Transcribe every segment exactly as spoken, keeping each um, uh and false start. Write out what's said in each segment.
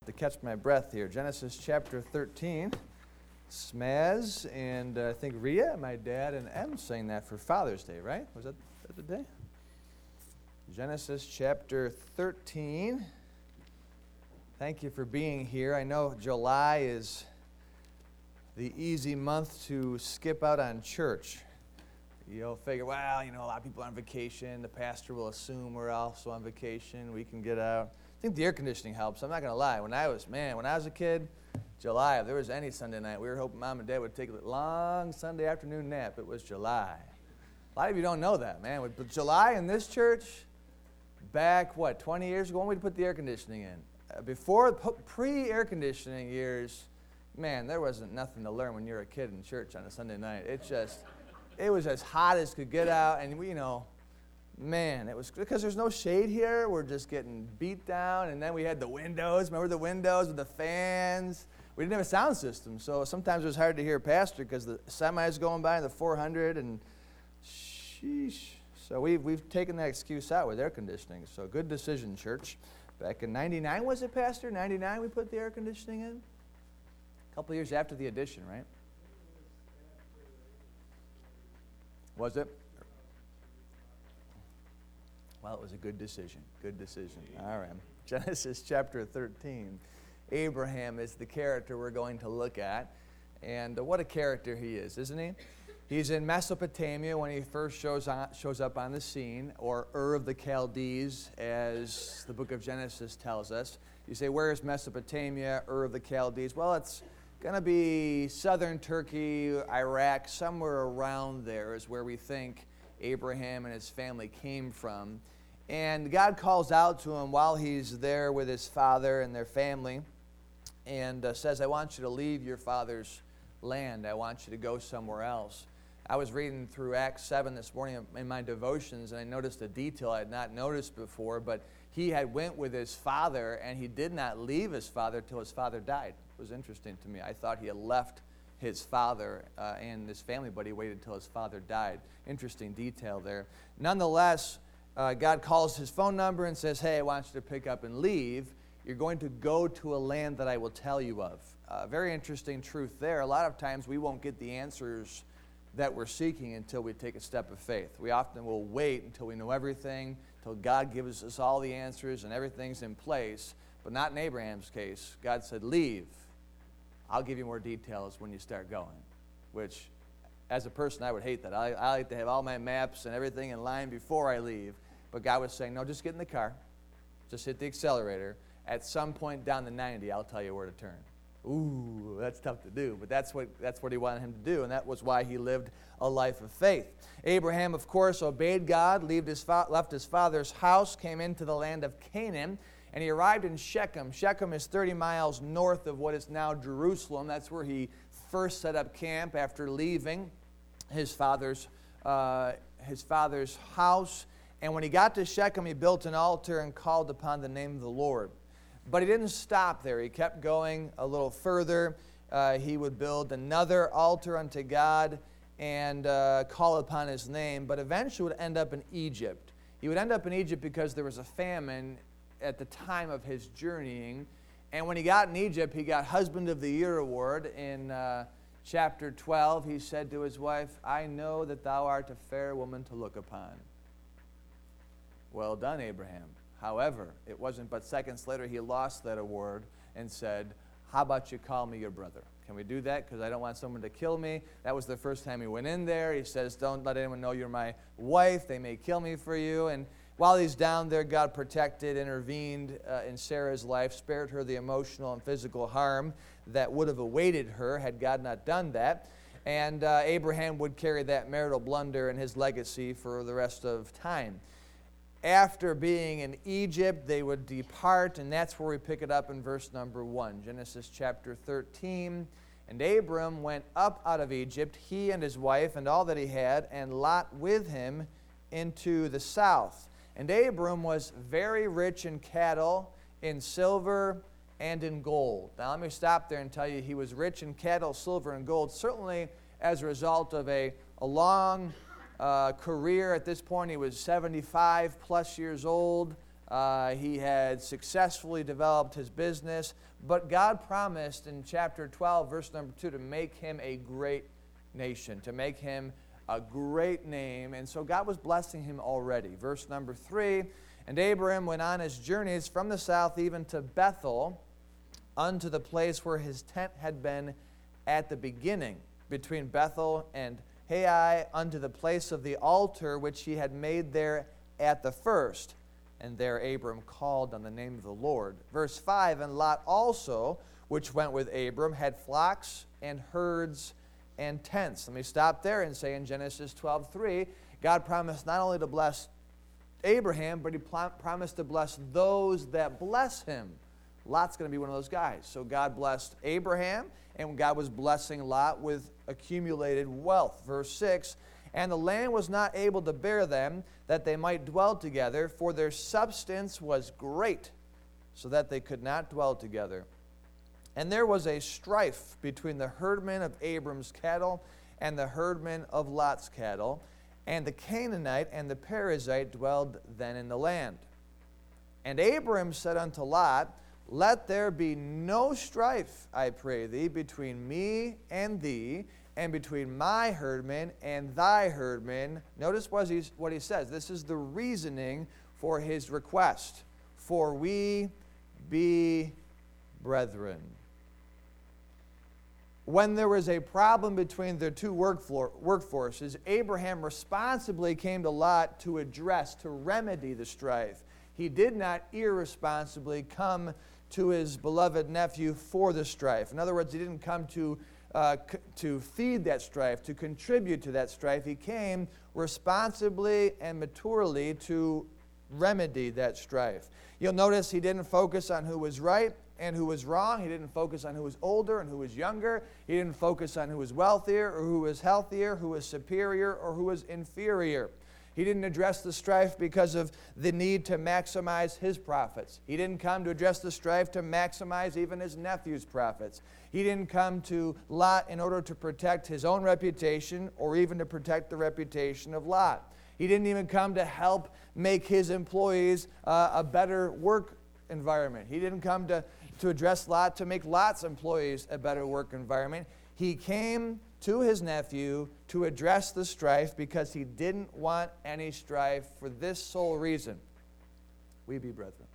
To catch my breath here. Genesis chapter thirteen. Smaz and uh, I think Rhea, my dad, and Em sang that for Father's Day, right? Was that, that the day? Genesis chapter thirteen. Thank you for being here. I know July is the easy month to skip out on church. You'll figure, well, you know, a lot of people are on vacation. The pastor will assume we're also on vacation. We can get out. I think the air conditioning helps. I'm not going to lie. When I was, man, when I was a kid, July, if there was any Sunday night, we were hoping Mom and Dad would take a long Sunday afternoon nap. It was July. A lot of you don't know that, man. But July in this church, back, what, twenty years ago, when we put the air conditioning in. Uh, before, pre-air conditioning years, man, there wasn't nothing to learn when you're a kid in church on a Sunday night. It just, it was as hot as could get out, and we, you know, man, it was because there's no shade here. We're just getting beat down, and then we had the windows. Remember the windows with the fans? We didn't have a sound system, so sometimes it was hard to hear pastor because the semis going by in the four hundred, and sheesh. So we've we've taken that excuse out with air conditioning. So good decision, church. Back in ninety-nine, was it, Pastor? ninety-nine, we put the air conditioning in. A couple years after the addition, right? Was it? Well, it was a good decision. Good decision. All right. Genesis chapter thirteen. Abraham is the character we're going to look at. And uh, what a character he is, isn't he? He's in Mesopotamia when he first shows on, shows up on the scene, or Ur of the Chaldees, as the book of Genesis tells us. You say, where is Mesopotamia, Ur of the Chaldees? Well, it's going to be southern Turkey, Iraq, somewhere around there is where we think Abraham and his family came from. And God calls out to him while he's there with his father and their family and uh, says, I want you to leave your father's land. I want you to go somewhere else. I was reading through Acts seven this morning in my devotions, and I noticed a detail I had not noticed before, but he had went with his father, and he did not leave his father till his father died. It was interesting to me. I thought he had left his father uh, and his family, but he waited till his father died. Interesting detail there. Nonetheless, uh, God calls his phone number and says, hey, I want you to pick up and leave. You're going to go to a land that I will tell you of. Uh, very interesting truth there. A lot of times we won't get the answers that we're seeking until we take a step of faith. We often will wait until we know everything, until God gives us all the answers and everything's in place. But not in Abraham's case. God said, leave. I'll give you more details when you start going, which as a person I would hate that. I, I like to have all my maps and everything in line before I leave. But God was saying, no, just get in the car. Just hit the accelerator. At some point down the ninety, I'll tell you where to turn. Ooh, that's tough to do, but that's what that's what he wanted him to do, and that was why he lived a life of faith. Abraham, of course, obeyed God, left his, fa- left his father's house, came into the land of Canaan, and he arrived in Shechem. Shechem is thirty miles north of what is now Jerusalem. That's where he first set up camp after leaving his father's uh, his father's house. And when he got to Shechem, he built an altar and called upon the name of the Lord. But he didn't stop there. He kept going a little further. Uh, he would build another altar unto God and uh, call upon his name, but eventually would end up in Egypt. He would end up in Egypt because there was a famine at the time of his journeying. And when he got in Egypt, he got Husband of the Year award. In uh, chapter twelve, he said to his wife, I know that thou art a fair woman to look upon. Well done, Abraham. However, it wasn't but seconds later he lost that award and said, how about you call me your brother? Can we do that? Because I don't want someone to kill me. That was the first time he went in there. He says, don't let anyone know you're my wife. They may kill me for you. And while he's down there, God protected, intervened uh, in Sarah's life, spared her the emotional and physical harm that would have awaited her had God not done that. And uh, Abraham would carry that marital blunder and his legacy for the rest of time. After being in Egypt, they would depart, and that's where we pick it up in verse number one, Genesis chapter thirteen. And Abram went up out of Egypt, he and his wife and all that he had, and Lot with him into the south. And Abram was very rich in cattle, in silver, and in gold. Now let me stop there and tell you he was rich in cattle, silver, and gold, certainly as a result of a, a long Uh, career. At this point, he was seventy-five plus years old, Uh, he had successfully developed his business, but God promised in chapter twelve, verse number two, to make him a great nation, to make him a great name. And so God was blessing him already. Verse number three, and Abraham went on his journeys from the south even to Bethel, unto the place where his tent had been at the beginning, between Bethel and Hai, unto the place of the altar which he had made there at the first. And there Abram called on the name of the Lord. Verse five, and Lot also, which went with Abram, had flocks and herds and tents. Let me stop there and say in Genesis twelve three, God promised not only to bless Abraham, but he pl- promised to bless those that bless him. Lot's going to be one of those guys. So God blessed Abraham, and God was blessing Lot with accumulated wealth. Verse six, and the land was not able to bear them, that they might dwell together, for their substance was great, so that they could not dwell together. And there was a strife between the herdmen of Abram's cattle and the herdmen of Lot's cattle, and the Canaanite and the Perizzite dwelled then in the land. And Abram said unto Lot, let there be no strife, I pray thee, between me and thee, and between my herdmen and thy herdmen. Notice what he, what he says. This is the reasoning for his request. For we be brethren. When there was a problem between the two work floor, workforces, Abraham responsibly came to Lot to address, to remedy the strife. He did not irresponsibly come to his beloved nephew for the strife. In other words, he didn't come to Uh, c- to feed that strife, to contribute to that strife. He came responsibly and maturely to remedy that strife. You'll notice he didn't focus on who was right and who was wrong. He didn't focus on who was older and who was younger. He didn't focus on who was wealthier or who was healthier, who was superior or who was inferior. He didn't address the strife because of the need to maximize his profits. He didn't come to address the strife to maximize even his nephew's profits. He didn't come to Lot in order to protect his own reputation or even to protect the reputation of Lot. He didn't even come to help make his employees uh, a better work environment. He didn't come to, to address Lot to make Lot's employees a better work environment. He came to his nephew to address the strife because he didn't want any strife for this sole reason. We be brethren.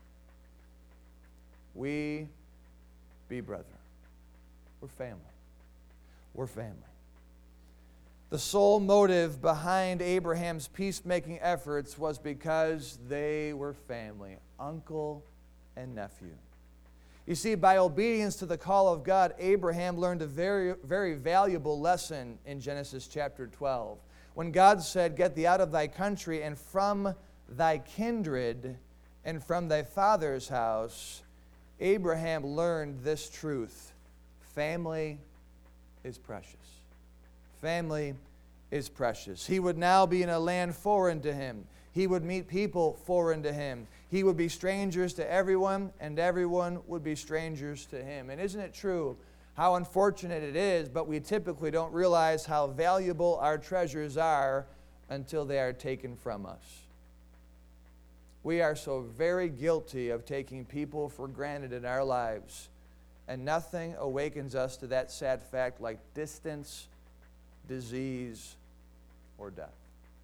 We be brethren. We're family. We're family. The sole motive behind Abraham's peacemaking efforts was because they were family, uncle and nephew. You see, by obedience to the call of God, Abraham learned a very, very valuable lesson in Genesis chapter twelve. When God said, get thee out of thy country and from thy kindred and from thy father's house, Abraham learned this truth. Family is precious. Family is precious. He would now be in a land foreign to him. He would meet people foreign to him. He would be strangers to everyone, and everyone would be strangers to him. And isn't it true how unfortunate it is, but we typically don't realize how valuable our treasures are until they are taken from us. We are so very guilty of taking people for granted in our lives, and nothing awakens us to that sad fact like distance, disease, or death.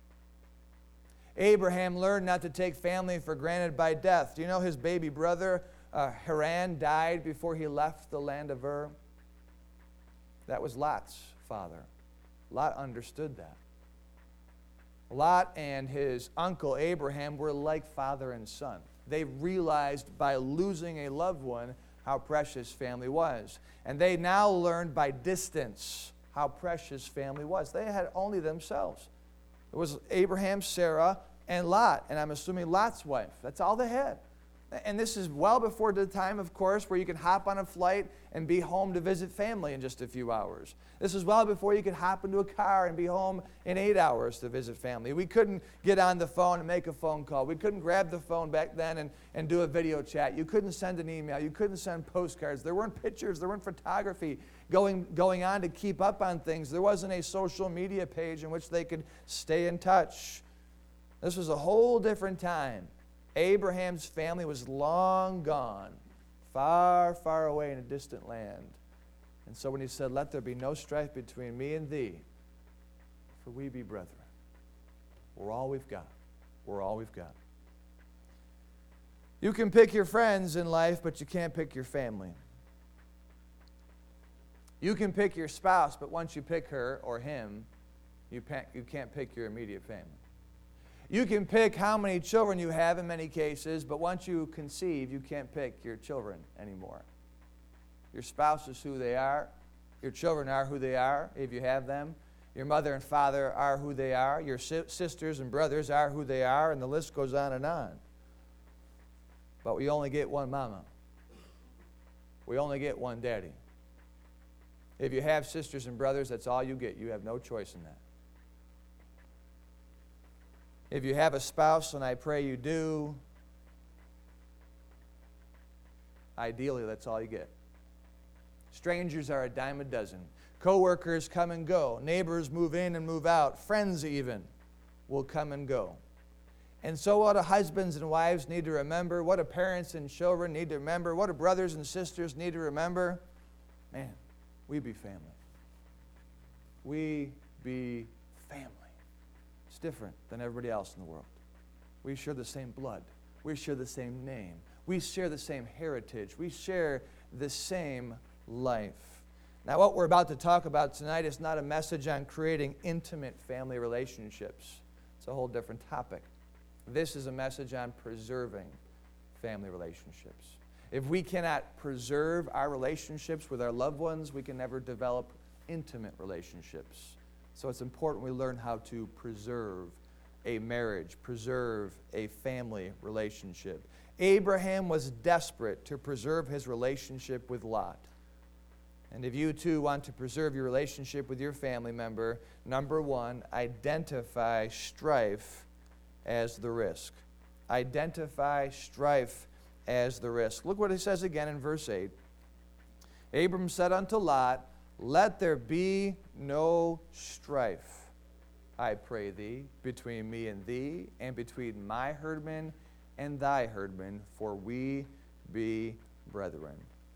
Abraham learned not to take family for granted by death. Do you know his baby brother uh, Haran died before he left the land of Ur? That was Lot's father. Lot understood that. Lot and his uncle Abraham were like father and son. They realized by losing a loved one how precious family was. And they now learned by distance how precious family was. They had only themselves. It was Abraham, Sarah, and Lot, and I'm assuming Lot's wife. That's all they had. And this is well before the time, of course, where you can hop on a flight and be home to visit family in just a few hours. This is well before you could hop into a car and be home in eight hours to visit family. We couldn't get on the phone and make a phone call. We couldn't grab the phone back then and, and do a video chat. You couldn't send an email. You couldn't send postcards. There weren't pictures. There weren't photography going, going on to keep up on things. There wasn't a social media page in which they could stay in touch. This was a whole different time. Abraham's family was long gone, far, far away in a distant land. And so when he said, let there be no strife between me and thee, for we be brethren. We're all we've got. We're all we've got. You can pick your friends in life, but you can't pick your family. You can pick your spouse, but once you pick her or him, you can't pick your immediate family. You can pick how many children you have in many cases, but once you conceive, you can't pick your children anymore. Your spouse is who they are. Your children are who they are, if you have them. Your mother and father are who they are. Your si- sisters and brothers are who they are, and the list goes on and on. But we only get one mama. We only get one daddy. If you have sisters and brothers, that's all you get. You have no choice in that. If you have a spouse, and I pray you do, ideally that's all you get. Strangers are a dime a dozen. Co-workers come and go. Neighbors move in and move out. Friends even will come and go. And so what do husbands and wives need to remember? What do parents and children need to remember? What do brothers and sisters need to remember? Man, we be family. We be family. It's different than everybody else in the world. We share the same blood. We share the same name. We share the same heritage. We share the same life. Now, what we're about to talk about tonight is not a message on creating intimate family relationships. It's a whole different topic. This is a message on preserving family relationships. If we cannot preserve our relationships with our loved ones, we can never develop intimate relationships. So it's important we learn how to preserve a marriage, preserve a family relationship. Abraham was desperate to preserve his relationship with Lot. And if you too want to preserve your relationship with your family member, number one, identify strife as the risk. Identify strife as the risk. Look what it says again in verse eight. Abram said unto Lot, let there be no strife, I pray thee, between me and thee, and between my herdmen and thy herdmen, for we be brethren.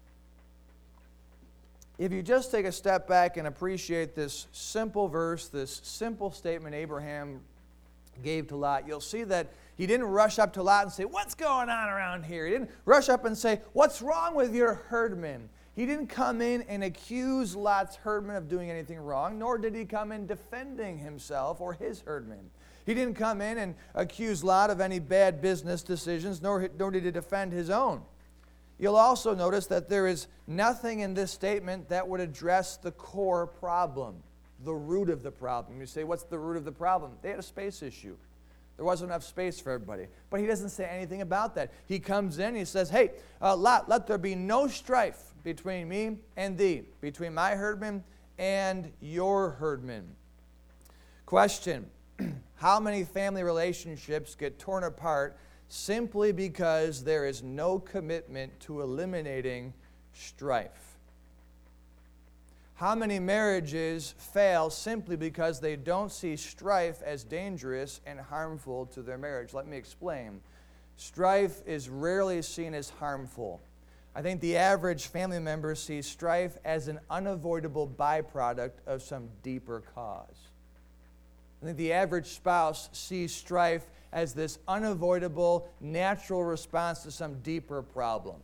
If you just take a step back and appreciate this simple verse, this simple statement Abraham gave to Lot, you'll see that he didn't rush up to Lot and say, what's going on around here? He didn't rush up and say, what's wrong with your herdmen? He didn't come in and accuse Lot's herdmen of doing anything wrong, nor did he come in defending himself or his herdmen. He didn't come in and accuse Lot of any bad business decisions, nor, nor did he defend his own. You'll also notice that there is nothing in this statement that would address the core problem, the root of the problem. You say, what's the root of the problem? They had a space issue. There wasn't enough space for everybody. But he doesn't say anything about that. He comes in, he says, hey, uh, Lot, let there be no strife between me and thee, between my herdmen and your herdmen. Question, how many family relationships get torn apart simply because there is no commitment to eliminating strife? How many marriages fail simply because they don't see strife as dangerous and harmful to their marriage? Let me explain. Strife is rarely seen as harmful. I think the average family member sees strife as an unavoidable byproduct of some deeper cause. I think the average spouse sees strife as this unavoidable, natural response to some deeper problem.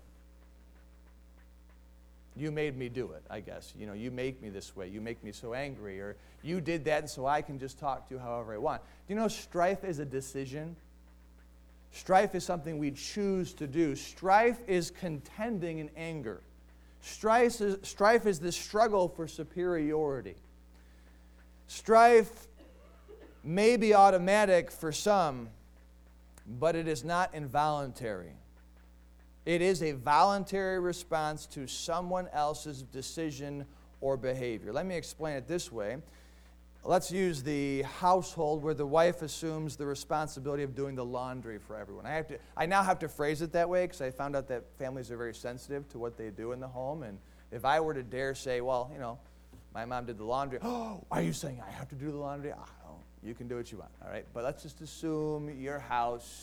You made me do it, I guess. You know, you make me this way. You make me so angry. Or you did that, and so I can just talk to you however I want. Do you know strife is a decision? Strife is something we choose to do. Strife is contending in anger. Strife is, strife is the struggle for superiority. Strife may be automatic for some, but it is not involuntary. It is a voluntary response to someone else's decision or behavior. Let me explain it this way. Let's use the household where the wife assumes the responsibility of doing the laundry for everyone. I have to. I now have to phrase it that way because I found out that families are very sensitive to what they do in the home. And if I were to dare say, well, you know, my mom did the laundry. Oh, are you saying I have to do the laundry? Oh, you can do what you want, all right? But let's just assume your house,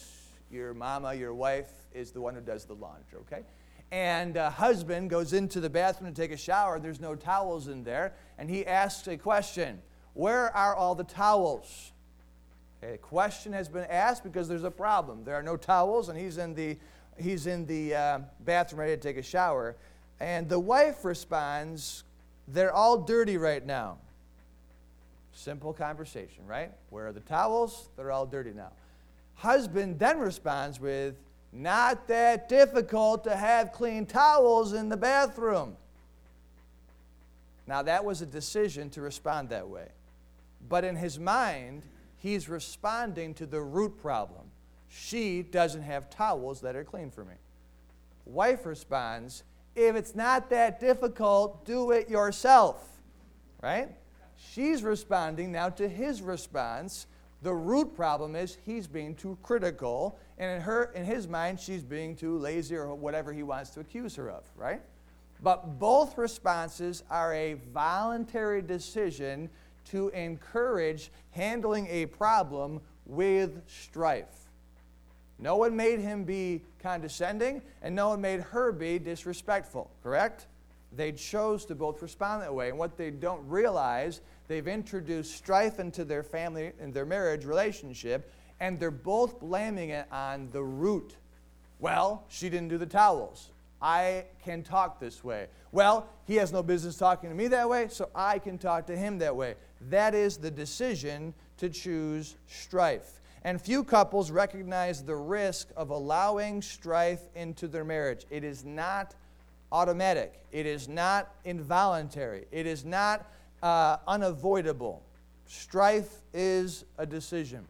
Your mama, your wife, is the one who does the laundry, okay? And a husband goes into the bathroom to take a shower. There's no towels in there. And he asks a question. Where are all the towels? Okay, a question has been asked because there's a problem. There are no towels, and he's in the, he's in the uh, bathroom ready to take a shower. And the wife responds, they're all dirty right now. Simple conversation, right? Where are the towels? They're all dirty now. Husband then responds with, not that difficult to have clean towels in the bathroom. Now, that was a decision to respond that way. But in his mind, he's responding to the root problem. She doesn't have towels that are clean for me. Wife responds, if it's not that difficult, do it yourself. Right? She's responding now to his response. The root problem is he's being too critical, and in her, in his mind, she's being too lazy or whatever he wants to accuse her of, right? But both responses are a voluntary decision to encourage handling a problem with strife. No one made him be condescending, and no one made her be disrespectful, correct? They chose to both respond that way, and what they don't realize, they've introduced strife into their family and their marriage relationship, and they're both blaming it on the root. Well, she didn't do the towels. I can talk this way. Well, he has no business talking to me that way, so I can talk to him that way. That is the decision to choose strife. And few couples recognize the risk of allowing strife into their marriage. It is not automatic. It is not involuntary. It is not uh, unavoidable. Strife is a decision.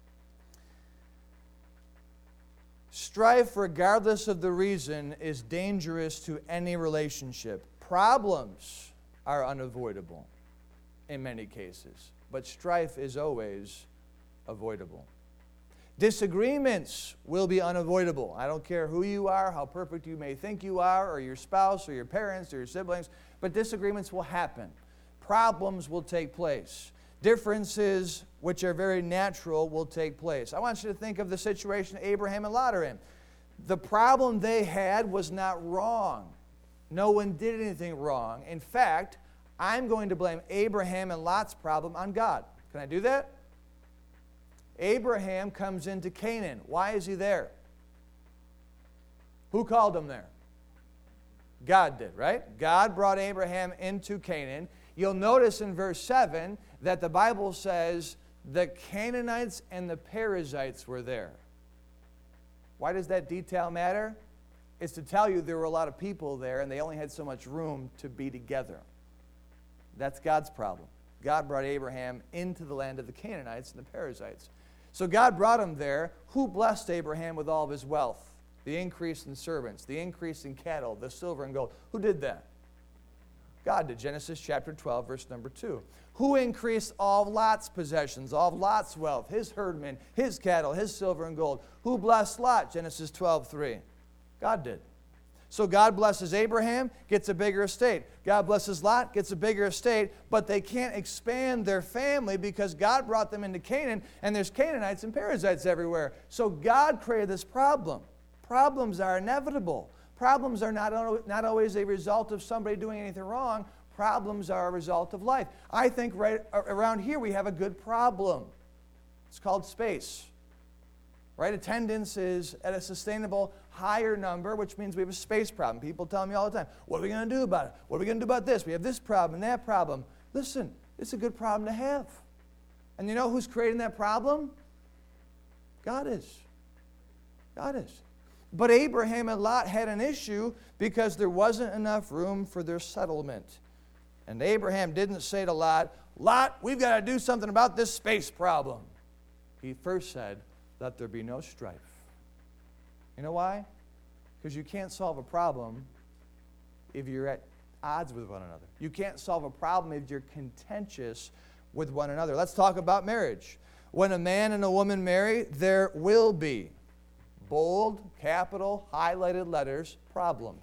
Strife, regardless of the reason, is dangerous to any relationship. Problems are unavoidable in many cases, but strife is always avoidable. Disagreements will be unavoidable. I don't care who you are, how perfect you may think you are, or your spouse, or your parents, or your siblings, but disagreements will happen. Problems will take place. Differences, which are very natural, will take place. I want you to think of the situation Abraham and Lot are in. The problem they had was not wrong. No one did anything wrong. In fact, I'm going to blame Abraham and Lot's problem on God. Can I do that? Abraham comes into Canaan. Why is he there? Who called him there? God did, right? God brought Abraham into Canaan. You'll notice in verse seven that the Bible says the Canaanites and the Perizzites were there. Why does that detail matter? It's to tell you there were a lot of people there and they only had so much room to be together. That's God's problem. God brought Abraham into the land of the Canaanites and the Perizzites. So God brought him there. Who blessed Abraham with all of his wealth? The increase in servants, the increase in cattle, the silver and gold. Who did that? God did. Genesis chapter twelve, verse number two. Who increased all of Lot's possessions, all of Lot's wealth, his herdmen, his cattle, his silver and gold? Who blessed Lot? Genesis twelve, three. God did. So God blesses Abraham, gets a bigger estate. God blesses Lot, gets a bigger estate, but they can't expand their family because God brought them into Canaan, and there's Canaanites and Perizzites everywhere. So God created this problem. Problems are inevitable. Problems are not, not always a result of somebody doing anything wrong. Problems are a result of life. I think right around here we have a good problem. It's called space. Right? Attendance is at a sustainable higher number, which means we have a space problem. People tell me all the time, what are we going to do about it? What are we going to do about this? We have this problem and that problem. Listen, it's a good problem to have. And you know who's creating that problem? God is. God is. But Abraham and Lot had an issue because there wasn't enough room for their settlement. And Abraham didn't say to Lot, Lot, we've got to do something about this space problem. He first said, let there be no strife. You know why? Because you can't solve a problem if you're at odds with one another. You can't solve a problem if you're contentious with one another. Let's talk about marriage. When a man and a woman marry, there will be bold, capital, highlighted letters, problems.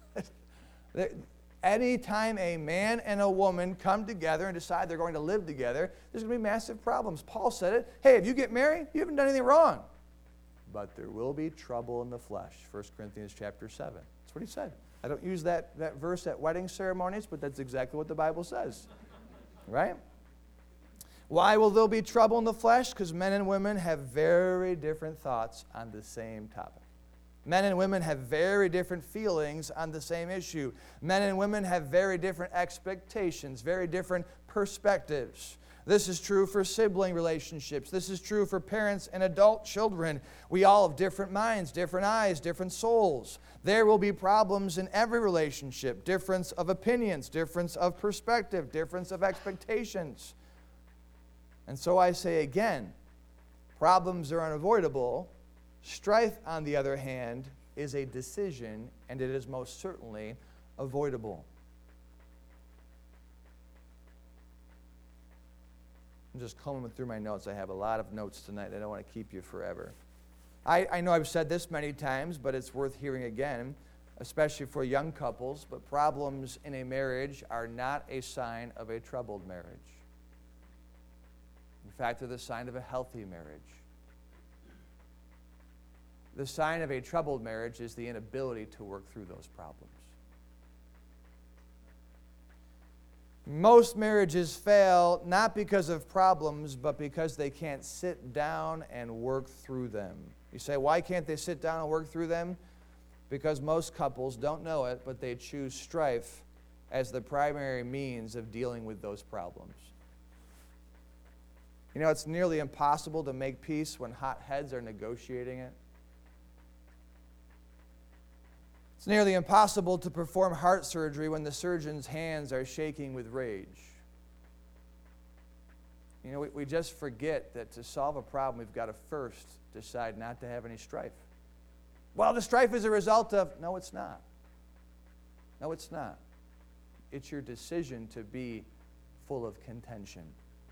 Anytime a man and a woman come together and decide they're going to live together, there's going to be massive problems. Paul said it. Hey, if you get married, you haven't done anything wrong. but there will be trouble in the flesh. First Corinthians chapter seven. That's what he said. I don't use that, that verse at wedding ceremonies, but that's exactly what the Bible says. Right? Why will there be trouble in the flesh? Because men and women have very different thoughts on the same topic. Men and women have very different feelings on the same issue. Men and women have very different expectations, very different perspectives. This is true for sibling relationships. This is true for parents and adult children. We all have different minds, different eyes, different souls. There will be problems in every relationship. Difference of opinions, difference of perspective, difference of expectations. And so I say again, problems are unavoidable. Strife, on the other hand, is a decision, and it is most certainly avoidable. I'm just combing through my notes. I have a lot of notes tonight. I don't want to keep you forever. I, I know I've said this many times, but it's worth hearing again, especially for young couples. But problems in a marriage are not a sign of a troubled marriage. In fact, they're the sign of a healthy marriage. The sign of a troubled marriage is the inability to work through those problems. Most marriages fail not because of problems, but because they can't sit down and work through them. You say, why can't they sit down and work through them? Because most couples don't know it, but they choose strife as the primary means of dealing with those problems. You know, it's nearly impossible to make peace when hot heads are negotiating it. It's nearly impossible to perform heart surgery when the surgeon's hands are shaking with rage. You know, we, we just forget that to solve a problem, we've got to first decide not to have any strife. Well, the strife is a result of... No, it's not. No, it's not. It's your decision to be full of contention.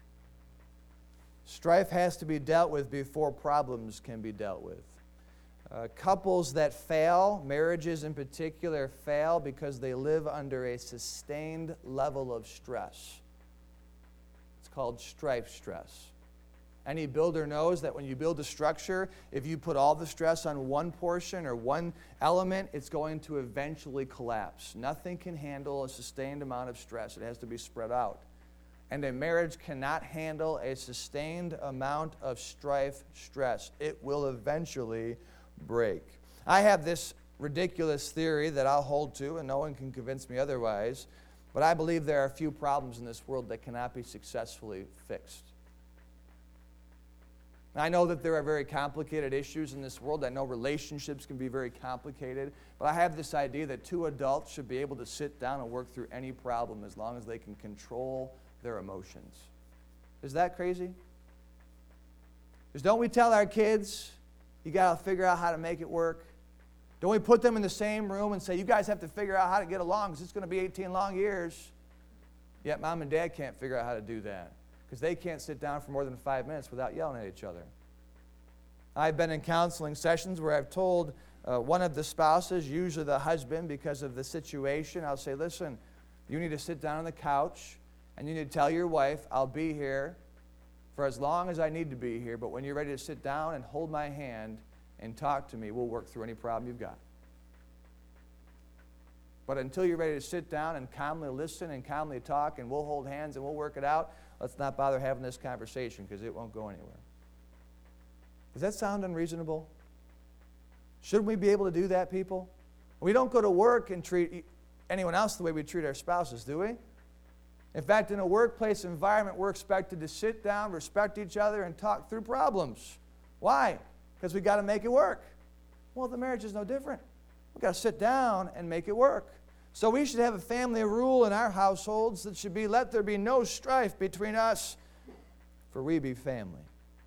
Strife has to be dealt with before problems can be dealt with. Uh, couples that fail, marriages in particular, fail because they live under a sustained level of stress. It's called strife stress. Any builder knows that when you build a structure, if you put all the stress on one portion or one element, it's going to eventually collapse. Nothing can handle a sustained amount of stress. It has to be spread out. And a marriage cannot handle a sustained amount of strife stress. It will eventually break. I have this ridiculous theory that I'll hold to, and no one can convince me otherwise, but I believe there are few problems in this world that cannot be successfully fixed. I know that there are very complicated issues in this world. I know relationships can be very complicated, but I have this idea that two adults should be able to sit down and work through any problem as long as they can control their emotions. Is that crazy? Because don't we tell our kids, you got to figure out how to make it work? Don't we put them in the same room and say, you guys have to figure out how to get along because it's going to be eighteen long years? Yet mom and dad can't figure out how to do that because they can't sit down for more than five minutes without yelling at each other. I've been in counseling sessions where I've told uh, one of the spouses, usually the husband, because of the situation, I'll say, listen, you need to sit down on the couch and you need to tell your wife, I'll be here for as long as I need to be here, but when you're ready to sit down and hold my hand and talk to me, we'll work through any problem you've got. But until you're ready to sit down and calmly listen and calmly talk and we'll hold hands and we'll work it out, let's not bother having this conversation because it won't go anywhere. Does that sound unreasonable? Shouldn't we be able to do that, people? We don't go to work and treat anyone else the way we treat our spouses, do we? In fact, in a workplace environment, we're expected to sit down, respect each other, and talk through problems. Why? Because we've got to make it work. Well, the marriage is no different. We've got to sit down and make it work. So we should have a family rule in our households that should be, let there be no strife between us, for we be family.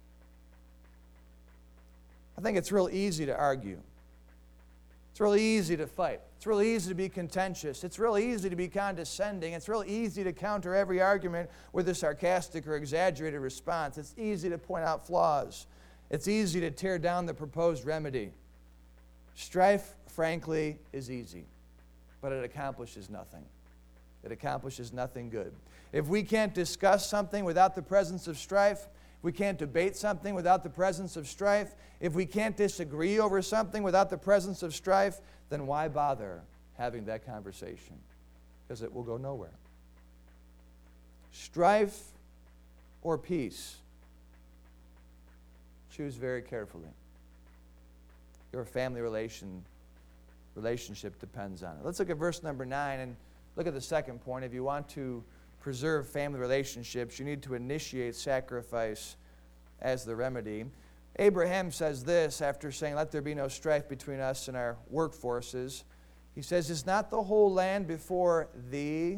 I think it's real easy to argue. It's really easy to fight. It's really easy to be contentious. It's really easy to be condescending. It's really easy to counter every argument with a sarcastic or exaggerated response. It's easy to point out flaws. It's easy to tear down the proposed remedy. Strife, frankly, is easy, but it accomplishes nothing. It accomplishes nothing good. If we can't discuss something without the presence of strife, if we can't debate something without the presence of strife, if we can't disagree over something without the presence of strife, then why bother having that conversation? Because it will go nowhere. Strife or peace? Choose very carefully. Your family relation, relationship depends on it. Let's look at verse number nine and look at the second point. If you want to preserve family relationships, you need to initiate sacrifice as the remedy. Abraham says this after saying, let there be no strife between us and our workforces. He says, is not the whole land before thee?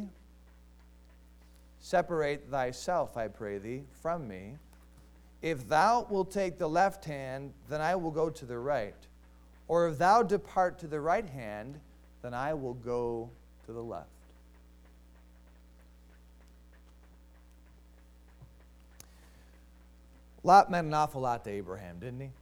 Separate thyself, I pray thee, from me. If thou wilt take the left hand, then I will go to the right. Or if thou depart to the right hand, then I will go to the left. Lot meant an awful lot to Abraham, didn't he?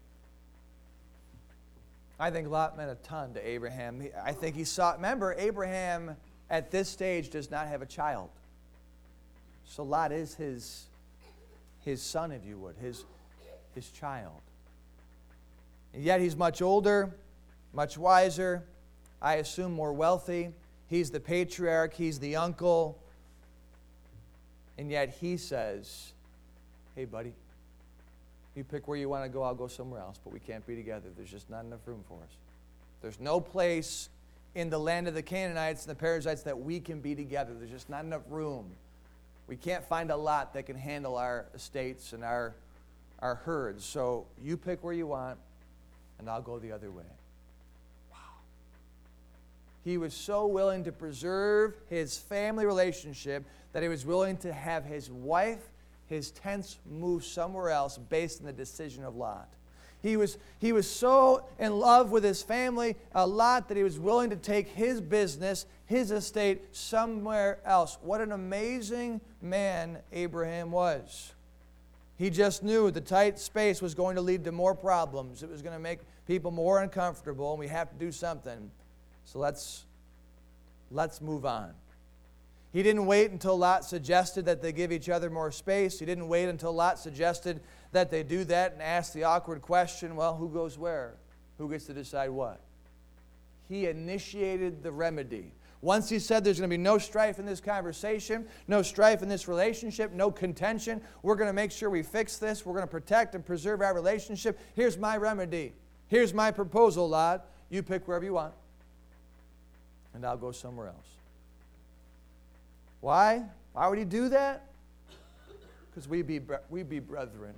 I think Lot meant a ton to Abraham. I think he saw, remember, Abraham at this stage does not have a child. So Lot is his, his son, if you would, his, his child. And yet he's much older, much wiser, I assume more wealthy. He's the patriarch, he's the uncle. And yet he says, hey, buddy, you pick where you want to go, I'll go somewhere else, but we can't be together. There's just not enough room for us. There's no place in the land of the Canaanites and the Perizzites that we can be together. There's just not enough room. We can't find a lot that can handle our estates and our, our herds. So you pick where you want, and I'll go the other way. Wow. He was so willing to preserve his family relationship that he was willing to have his wife, his tents moved somewhere else based on the decision of Lot. He was, he was so in love with his family, a Lot, that he was willing to take his business, his estate, somewhere else. What an amazing man Abraham was. He just knew the tight space was going to lead to more problems. It was going to make people more uncomfortable, and we have to do something. So let's, let's move on. He didn't wait until Lot suggested that they give each other more space. He didn't wait until Lot suggested that they do that and ask the awkward question, well, who goes where? Who gets to decide what? He initiated the remedy. Once he said there's going to be no strife in this conversation, no strife in this relationship, no contention, we're going to make sure we fix this. We're going to protect and preserve our relationship. Here's my remedy. Here's my proposal, Lot. You pick wherever you want, and I'll go somewhere else. Why? Why would he do that? Because we be, we be brethren.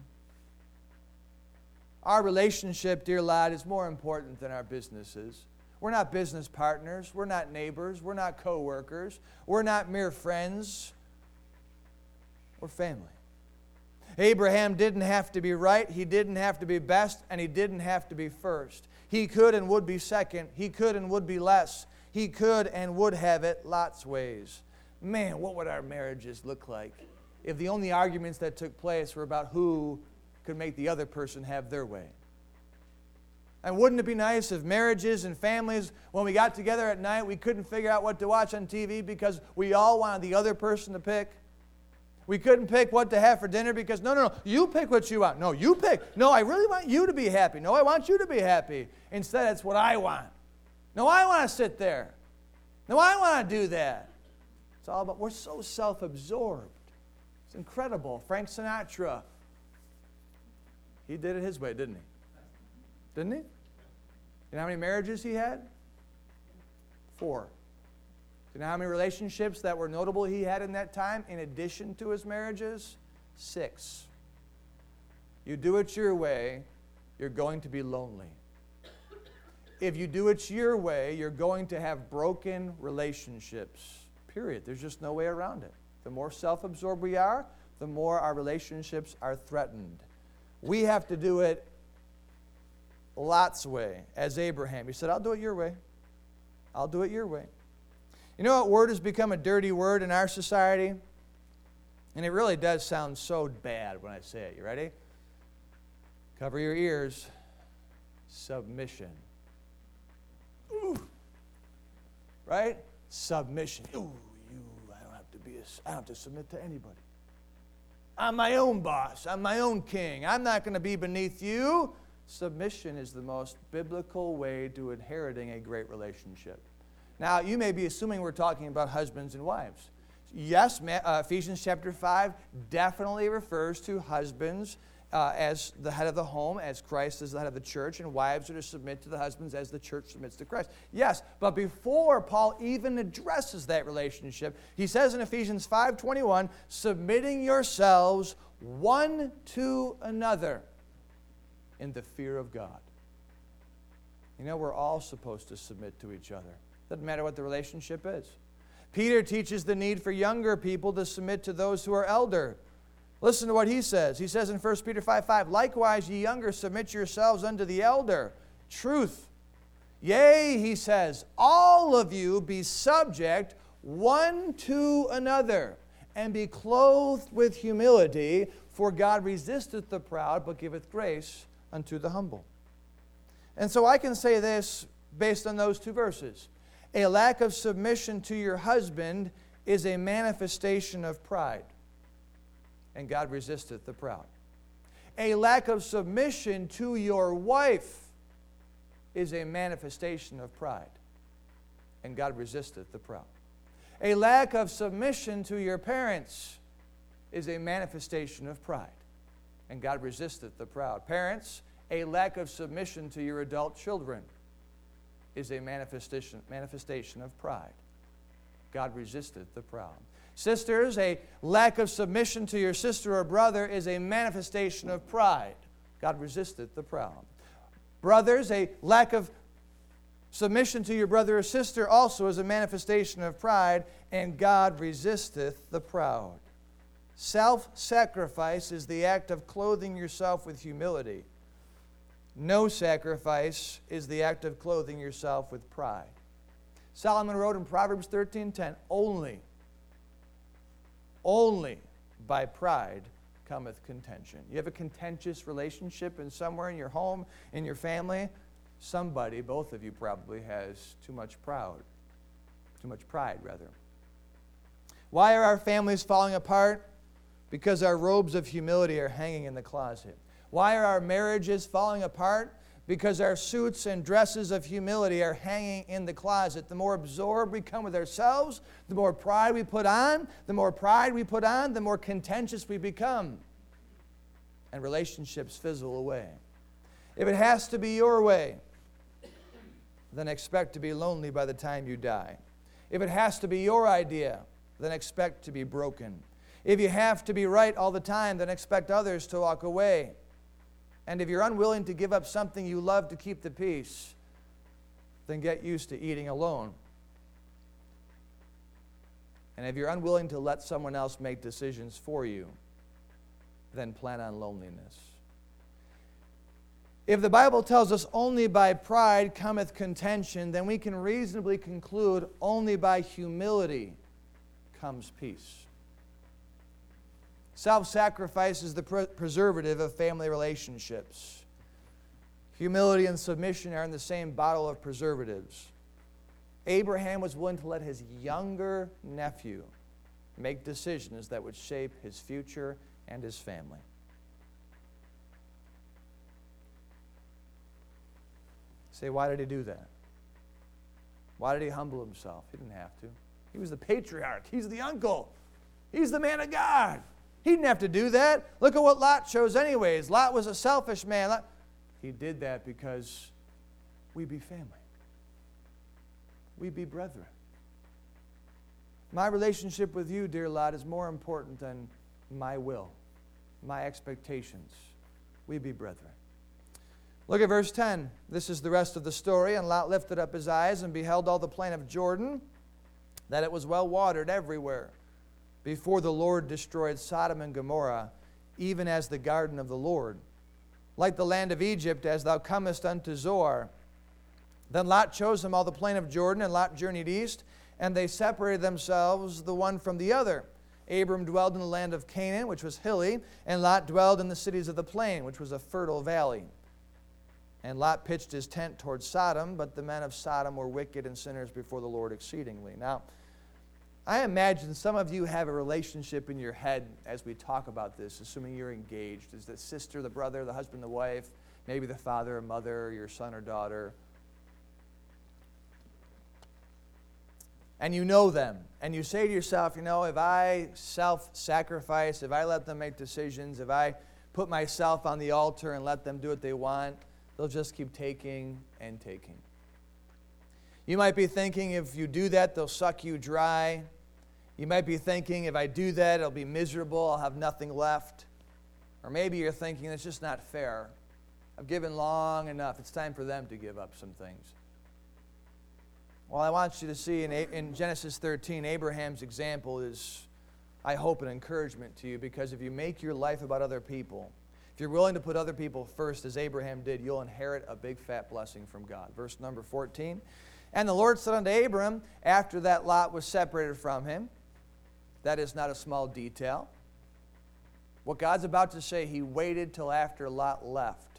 Our relationship, dear Lot, is more important than our businesses. We're not business partners. We're not neighbors. We're not co-workers. We're not mere friends. We're family. Abraham didn't have to be right. He didn't have to be best. And he didn't have to be first. He could and would be second. He could and would be less. He could and would have it Lot's ways. Man, what would our marriages look like if the only arguments that took place were about who could make the other person have their way? And wouldn't it be nice if marriages and families, when we got together at night, we couldn't figure out what to watch on T V because we all wanted the other person to pick? We couldn't pick what to have for dinner because, no, no, no, you pick what you want. No, you pick. No, I really want you to be happy. No, I want you to be happy. Instead, it's what I want. No, I want to sit there. No, I want to do that. It's all about, we're so self-absorbed. It's incredible. Frank Sinatra, he did it his way, didn't he? Didn't he? You know how many marriages he had? Four. You know how many relationships that were notable he had in that time in addition to his marriages? Six. You do it your way, you're going to be lonely. If you do it your way, you're going to have broken relationships. Period. There's just no way around it. The more self-absorbed we are, the more our relationships are threatened. We have to do it Lot's way, as Abraham. He said, I'll do it your way. I'll do it your way. You know what word has become a dirty word in our society? And it really does sound so bad when I say it. You ready? Cover your ears. Submission. Ooh. Right? Submission. Ooh, you, I don't have to be a, I don't have to submit to anybody. I'm my own boss. I'm my own king. I'm not going to be beneath you. Submission is the most biblical way to inheriting a great relationship. Now, you may be assuming we're talking about husbands and wives. Yes, uh, Ephesians chapter five definitely refers to husbands uh, as the head of the home, as Christ is the head of the church, and wives are to submit to the husbands as the church submits to Christ. Yes, but before Paul even addresses that relationship, he says in Ephesians five twenty-one, submitting yourselves one to another in the fear of God. You know, we're all supposed to submit to each other. Doesn't matter what the relationship is. Peter teaches the need for younger people to submit to those who are elder. Listen to what he says. He says in First Peter five five, likewise, ye younger, submit yourselves unto the elder. Truth. Yea, he says, all of you be subject one to another, and be clothed with humility, for God resisteth the proud, but giveth grace unto the humble. And so I can say this based on those two verses. A lack of submission to your husband is a manifestation of pride, and God resisteth the proud. A lack of submission to your wife is a manifestation of pride, and God resisteth the proud. A lack of submission to your parents is a manifestation of pride, and God resisteth the proud. Parents, a lack of submission to your adult children is a manifestation, manifestation of pride. God resisteth the proud. Sisters, a lack of submission to your sister or brother is a manifestation of pride. God resisteth the proud. Brothers, a lack of submission to your brother or sister also is a manifestation of pride, and God resisteth the proud. Self-sacrifice is the act of clothing yourself with humility. No sacrifice is the act of clothing yourself with pride. Solomon wrote in Proverbs thirteen ten, only, only by pride cometh contention. You have a contentious relationship in somewhere in your home, in your family, somebody, both of you probably, has too much proud, too much pride, rather. Why are our families falling apart? Because our robes of humility are hanging in the closet. Why are our marriages falling apart? Because our suits and dresses of humility are hanging in the closet. The more absorbed we come with ourselves, the more pride we put on, the more pride we put on, the more contentious we become. And relationships fizzle away. If it has to be your way, then expect to be lonely by the time you die. If it has to be your idea, then expect to be broken. If you have to be right all the time, then expect others to walk away. And if you're unwilling to give up something you love to keep the peace, then get used to eating alone. And if you're unwilling to let someone else make decisions for you, then plan on loneliness. If the Bible tells us only by pride cometh contention, then we can reasonably conclude only by humility comes peace. Self-sacrifice is the pre- preservative of family relationships. Humility and submission are in the same bottle of preservatives. Abraham was willing to let his younger nephew make decisions that would shape his future and his family. Say, why did he do that? Why did he humble himself? He didn't have to. He was the patriarch. He's the uncle. He's the man of God. He didn't have to do that. Look at what Lot chose anyways. Lot was a selfish man. Lot, he did that because we be family. We be brethren. My relationship with you, dear Lot, is more important than my will, my expectations. We be brethren. Look at verse ten. This is the rest of the story. And Lot lifted up his eyes and beheld all the plain of Jordan, that it was well watered everywhere, before the Lord destroyed Sodom and Gomorrah, even as the garden of the Lord, like the land of Egypt, as thou comest unto Zoar. Then Lot chose him all the plain of Jordan, and Lot journeyed east, and they separated themselves the one from the other. Abram dwelled in the land of Canaan, which was hilly, and Lot dwelled in the cities of the plain, which was a fertile valley. And Lot pitched his tent toward Sodom, but the men of Sodom were wicked and sinners before the Lord exceedingly. Now, I imagine some of you have a relationship in your head as we talk about this, assuming you're engaged. Is the sister, the brother, the husband, the wife, maybe the father or mother, your son or daughter. And you know them. And you say to yourself, you know, if I self-sacrifice, if I let them make decisions, if I put myself on the altar and let them do what they want, they'll just keep taking and taking. You might be thinking if you do that, they'll suck you dry. You might be thinking if I do that, it'll be miserable, I'll have nothing left. Or maybe you're thinking it's just not fair. I've given long enough. It's time for them to give up some things. Well, I want you to see in, in Genesis thirteen, Abraham's example is, I hope, an encouragement to you, because if you make your life about other people, if you're willing to put other people first as Abraham did, you'll inherit a big fat blessing from God. Verse number fourteen. And the Lord said unto Abram, after that Lot was separated from him, that is not a small detail. What God's about to say, he waited till after Lot left.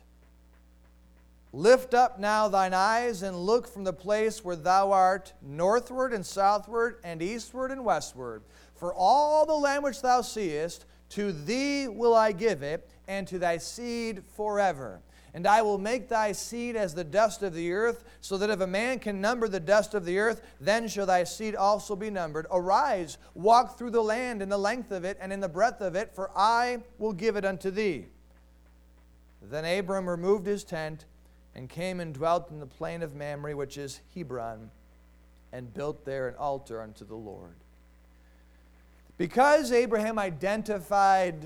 Lift up now thine eyes and look from the place where thou art, northward and southward and eastward and westward. For all the land which thou seest, to thee will I give it, and to thy seed forever. And I will make thy seed as the dust of the earth, so that if a man can number the dust of the earth, then shall thy seed also be numbered. Arise, walk through the land in the length of it and in the breadth of it, for I will give it unto thee. Then Abram removed his tent, and came and dwelt in the plain of Mamre, which is Hebron, and built there an altar unto the Lord. Because Abraham identified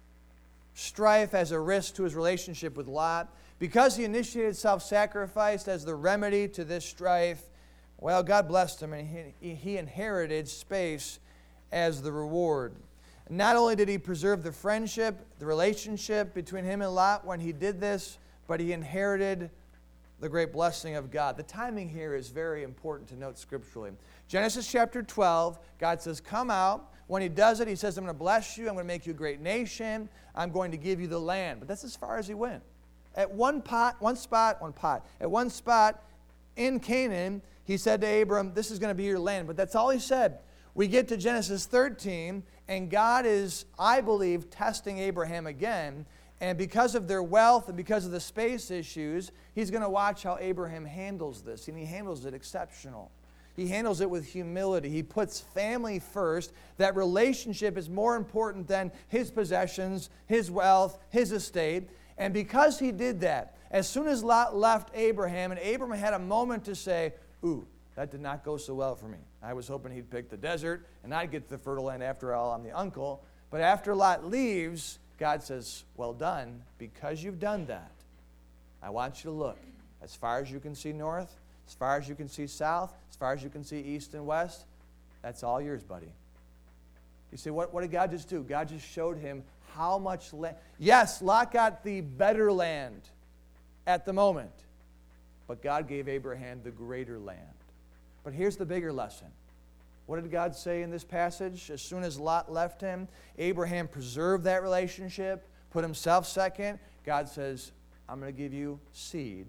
strife as a risk to his relationship with Lot, because he initiated self-sacrifice as the remedy to this strife, well, God blessed him, and he, he inherited space as the reward. Not only did he preserve the friendship, the relationship between him and Lot when he did this, but he inherited the great blessing of God. The timing here is very important to note scripturally. Genesis chapter twelve, God says, come out. When he does it, he says, I'm going to bless you. I'm going to make you a great nation. I'm going to give you the land. But that's as far as he went. At one pot, one spot, one pot, at one spot in Canaan, he said to Abram, this is going to be your land. But that's all he said. We get to Genesis thirteen, and God is, I believe, testing Abraham again. And because of their wealth and because of the space issues, he's going to watch how Abraham handles this. And he handles it exceptional. He handles it with humility. He puts family first. That relationship is more important than his possessions, his wealth, his estate. And because he did that, as soon as Lot left Abraham, and Abraham had a moment to say, ooh, that did not go so well for me. I was hoping he'd pick the desert, and I'd get to the fertile land. After all, I'm the uncle. But after Lot leaves, God says, well done, because you've done that. I want you to look as far as you can see north, as far as you can see south, as far as you can see east and west. That's all yours, buddy. You say, what, what did God just do? God just showed him how much land. Yes, Lot got the better land at the moment, but God gave Abraham the greater land. But here's the bigger lesson. What did God say in this passage? As soon as Lot left him, Abraham preserved that relationship, put himself second. God says, I'm going to give you seed,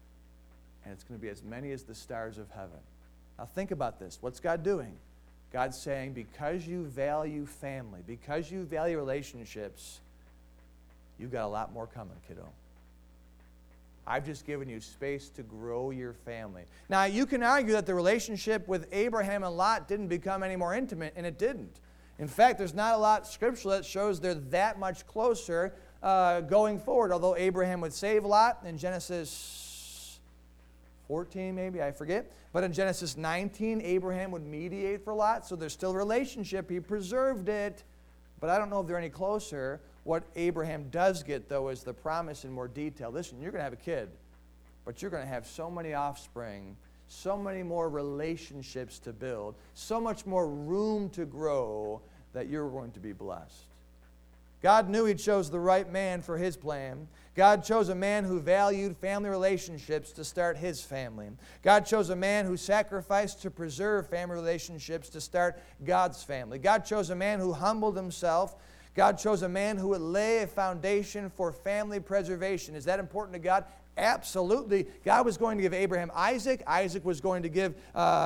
and it's going to be as many as the stars of heaven. Now think about this. What's God doing? God's saying, because you value family, because you value relationships, you've got a lot more coming, kiddo. I've just given you space to grow your family. Now, you can argue that the relationship with Abraham and Lot didn't become any more intimate, and it didn't. In fact, there's not a lot scriptural that shows they're that much closer uh, going forward, although Abraham would save Lot in Genesis fourteen, maybe, I forget. But in Genesis nineteen, Abraham would mediate for Lot, so there's still a relationship. He preserved it, but I don't know if they're any closer. What Abraham does get, though, is the promise in more detail. Listen, you're going to have a kid, but you're going to have so many offspring, so many more relationships to build, so much more room to grow that you're going to be blessed. God knew he chose the right man for his plan. God chose a man who valued family relationships to start his family. God chose a man who sacrificed to preserve family relationships to start God's family. God chose a man who humbled himself. God chose a man who would lay a foundation for family preservation. Is that important to God? Absolutely. God was going to give Abraham Isaac. Isaac was going to give uh,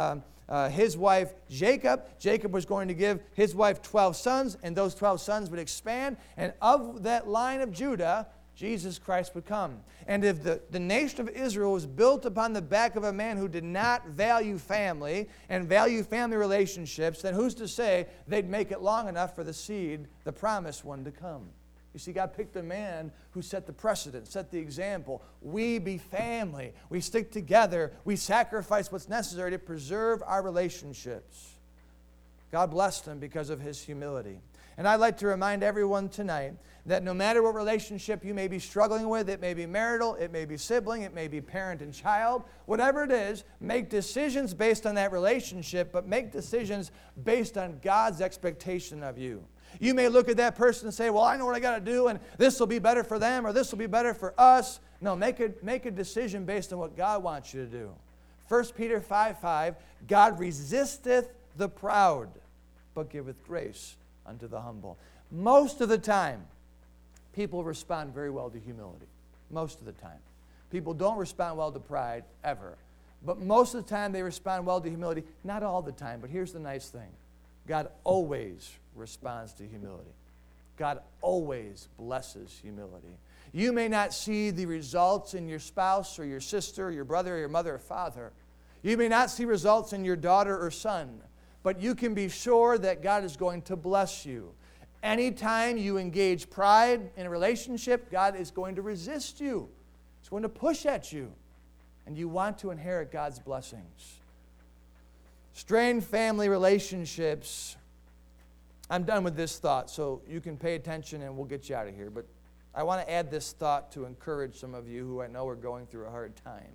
uh, his wife Jacob. Jacob was going to give his wife twelve sons, and those twelve sons would expand. And of that line of Judah, Jesus Christ would come. And if the, the nation of Israel was built upon the back of a man who did not value family and value family relationships, then who's to say they'd make it long enough for the seed, the promised one, to come? You see, God picked a man who set the precedent, set the example. We be family. We stick together. We sacrifice what's necessary to preserve our relationships. God blessed him because of his humility. And I'd like to remind everyone tonight that no matter what relationship you may be struggling with, it may be marital, it may be sibling, it may be parent and child, whatever it is, make decisions based on that relationship, but make decisions based on God's expectation of you. You may look at that person and say, well, I know what I got to do, and this will be better for them, or this will be better for us. No, make a, make a decision based on what God wants you to do. First Peter five five, God resisteth the proud, but giveth grace unto the humble. Most of the time, people respond very well to humility. Most of the time. People don't respond well to pride, ever. But most of the time, they respond well to humility. Not all the time, but here's the nice thing. God always responds to humility. God always blesses humility. You may not see the results in your spouse or your sister or your brother or your mother or father. You may not see results in your daughter or son. But you can be sure that God is going to bless you. Anytime you engage pride in a relationship, God is going to resist you. He's going to push at you. And you want to inherit God's blessings. Strained family relationships. I'm done with this thought, so you can pay attention and we'll get you out of here. But I want to add this thought to encourage some of you who I know are going through a hard time.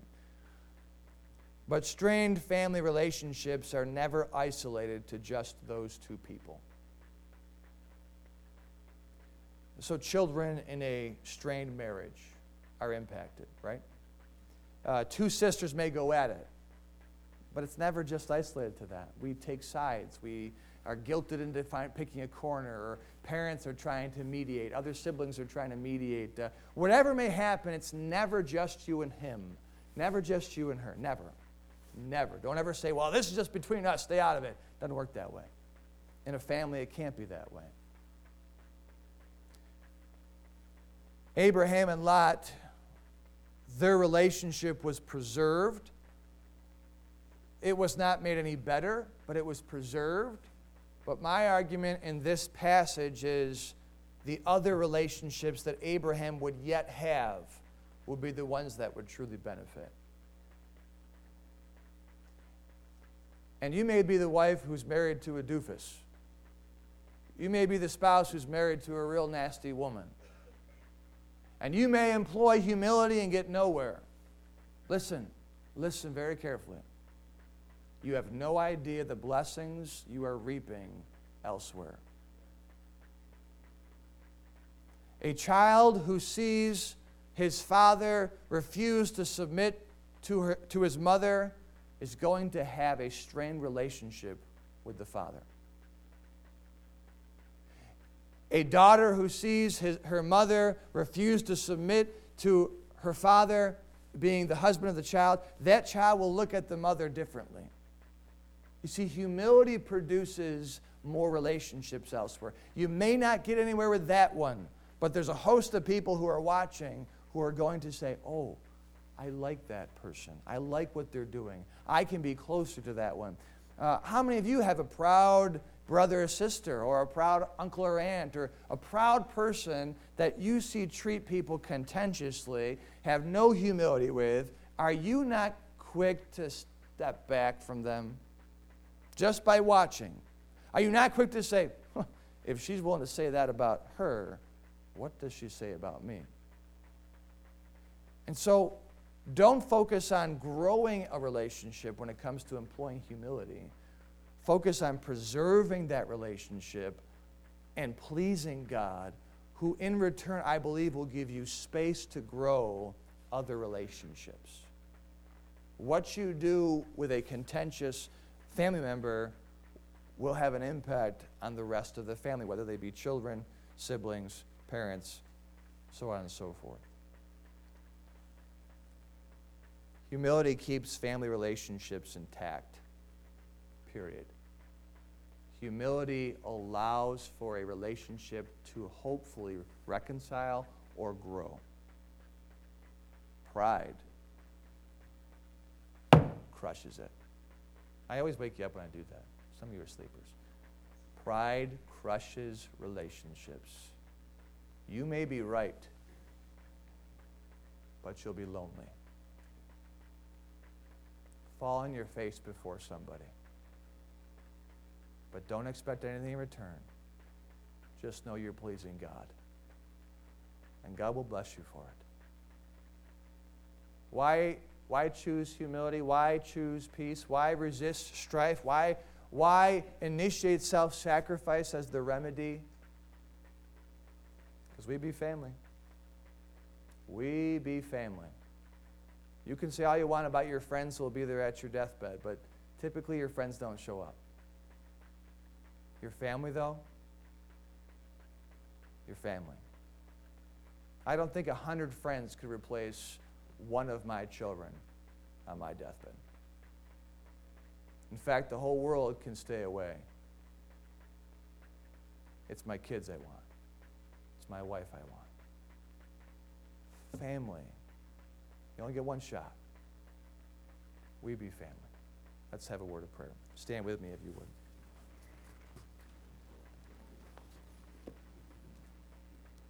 But strained family relationships are never isolated to just those two people. So children in a strained marriage are impacted, right? Uh, two sisters may go at it, but it's never just isolated to that. We take sides. We are guilted into find, picking a corner, or parents are trying to mediate. Other siblings are trying to mediate. Uh, whatever may happen, it's never just you and him. Never just you and her. Never. Never. Don't ever say, well, this is just between us. Stay out of it. Doesn't work that way. In a family, it can't be that way. Abraham and Lot, their relationship was preserved. It was not made any better, but it was preserved. But my argument in this passage is the other relationships that Abraham would yet have would be the ones that would truly benefit. And you may be the wife who's married to a doofus. You may be the spouse who's married to a real nasty woman. And you may employ humility and get nowhere. Listen, listen very carefully. You have no idea the blessings you are reaping elsewhere. A child who sees his father refuse to submit to her, to his mother is going to have a strained relationship with the father. A daughter who sees his, her mother refuse to submit to her father, being the husband of the child, that child will look at the mother differently. You see, humility produces more relationships elsewhere. You may not get anywhere with that one, but there's a host of people who are watching who are going to say, oh, I like that person. I like what they're doing. I can be closer to that one. Uh, how many of you have a proud brother or sister, or a proud uncle or aunt, or a proud person that you see treat people contentiously, have no humility with? Are you not quick to step back from them just by watching? Are you not quick to say, huh, if she's willing to say that about her, what does she say about me? And so, don't focus on growing a relationship when it comes to employing humility. Focus on preserving that relationship and pleasing God, who in return, I believe, will give you space to grow other relationships. What you do with a contentious family member will have an impact on the rest of the family, whether they be children, siblings, parents, so on and so forth. Humility keeps family relationships intact. period. Humility allows for a relationship to hopefully reconcile or grow. Pride crushes it. I always wake you up when I do that. Some of you are sleepers. Pride crushes relationships. You may be right, but you'll be lonely. Fall on your face before somebody. But don't expect anything in return. Just know you're pleasing God. And God will bless you for it. Why, why choose humility? Why choose peace? Why resist strife? Why, why initiate self-sacrifice as the remedy? Because we be family. We be family. You can say all you want about your friends who will be there at your deathbed, but typically your friends don't show up. Your family, though, your family. I don't think a hundred friends could replace one of my children on my deathbed. In fact, the whole world can stay away. It's my kids I want. It's my wife I want. Family. You only get one shot. We be family. Let's have a word of prayer. Stand with me if you would.